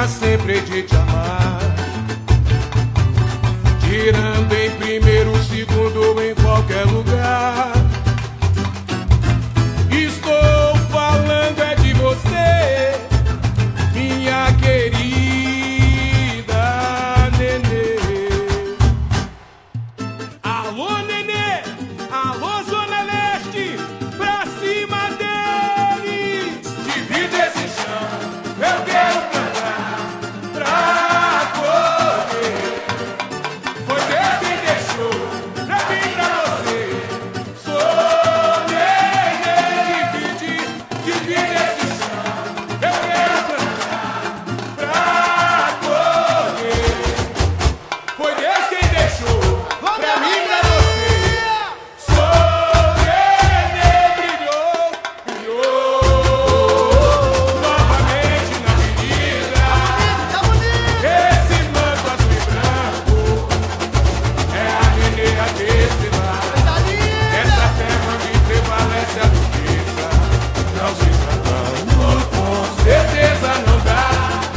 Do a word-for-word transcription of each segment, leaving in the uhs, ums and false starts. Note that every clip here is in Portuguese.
sempre hei de te amar. Tirando em primeiro, segundo, em qualquer lugar. Estou falando é de você, minha querida Nenê. Alô, Nenê! Alô, Zona Leste! Pra cima deles! Divide esse chão, eu quero cantar pra correr. Foi Deus quem deixou pra mim, pra você. Sou Nenê. Divide, divide esse chão, eu quero cantar pra correr. Foi Deus quem deixou pra mim, pra você. Sou Nenê. Brilhou, brilhou novamente na avenida. Esse manto azul e branco é a Nenê a desfilar. Essa terra onde prevalece a riqueza, não se tratando, com certeza não dá.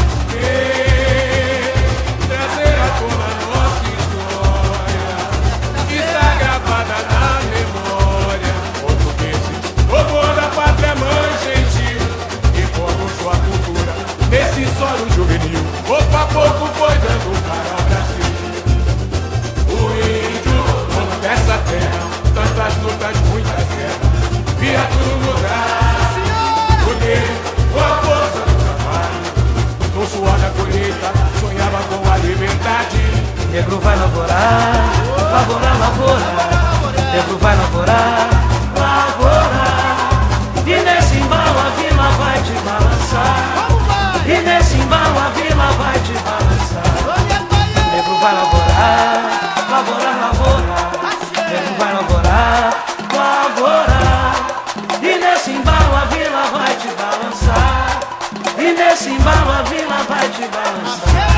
Vem trazer à tona nossa história, que está gravada na memória. Portugueses, povo da pátria mãe gentil, que formam sua cultura nesse solo juvenil. Pouco a pouco foi dando para o Brasil. O índio, dono dessa terra, tantas lutas, muitas guerras, via tudo mudar. O negro, com a força do trabalho, no suor da colheita, sonhava com a liberdade. Negro vai lavorar, lavorar, lavorar. Negro vai lavorar, lavorar. E nesse embalo a vila vai te balançar. E nesse embalo a vila vai te balançar. Negro vai lavorar, lavorar, lavorar. Negro vai lavorar, lavorar. E nesse embalo a vila vai te balançar. E nesse embalo a vila vai te balançar.